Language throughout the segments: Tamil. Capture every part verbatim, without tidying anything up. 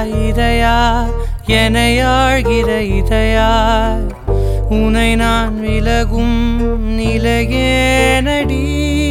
இதயா எனையாழ்கிற இதயா உனை நான் விலகும் நிலையேனடி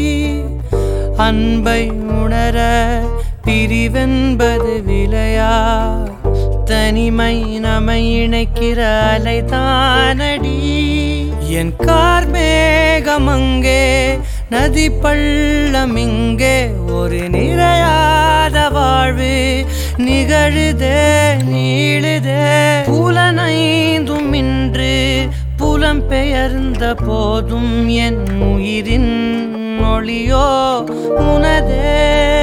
அன்பை உணர பிரிவென்பது விலையா தனிமை நம்மை இணைக்கிற அலைதானடி என் கார்மேகமங்கே நதி பள்ளம் இங்கே ஒரு நிறையாத வாழ்வு நிகழுதே நீளுதே புலனைந்தும் இன்று புலம் பெயர்ந்த போதும் என் உயிரின் மொழியோ உனதே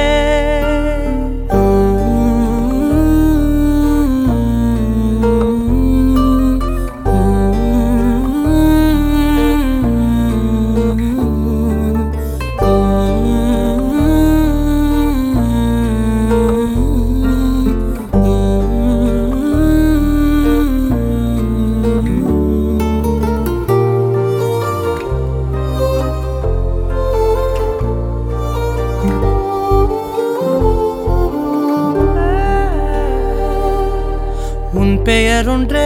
உன் பெயரொன்றே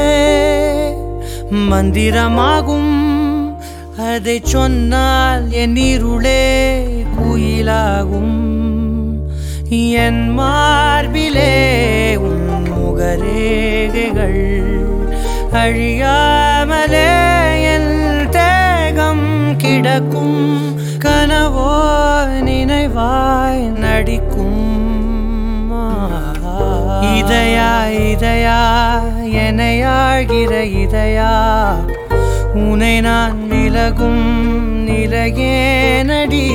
மந்திரமாகும் அதை சொன்னால் என் இருளே குயிலாகும் என் மார்பிலே உன் முகரேகைகள் அழியாமலே என் தேகம் கிடக்கும் கனவோ நினைவாய் நடிக்கும் இதயா இதயா எனையாழ்கிற இதயா உனை நான் விலகும் நிலையேனடி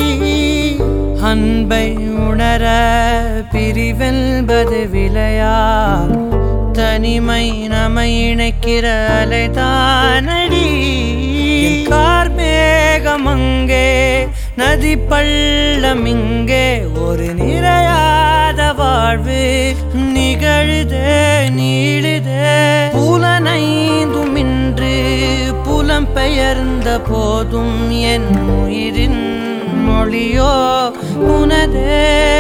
அன்பை உணர பிரிவென்பது விலையா தனிமை நம்மை இணைக்கிற அலைதானடி கார்மேகமங்கே நதி பள்ளம் இங்கே ஒரு நிறையாத வாழ்வு நிகழுதே நீளுதே புலனைந்தும் இன்று புலம் பெயர்ந்த போதும் என் உயிரின் மொழியோ உனதே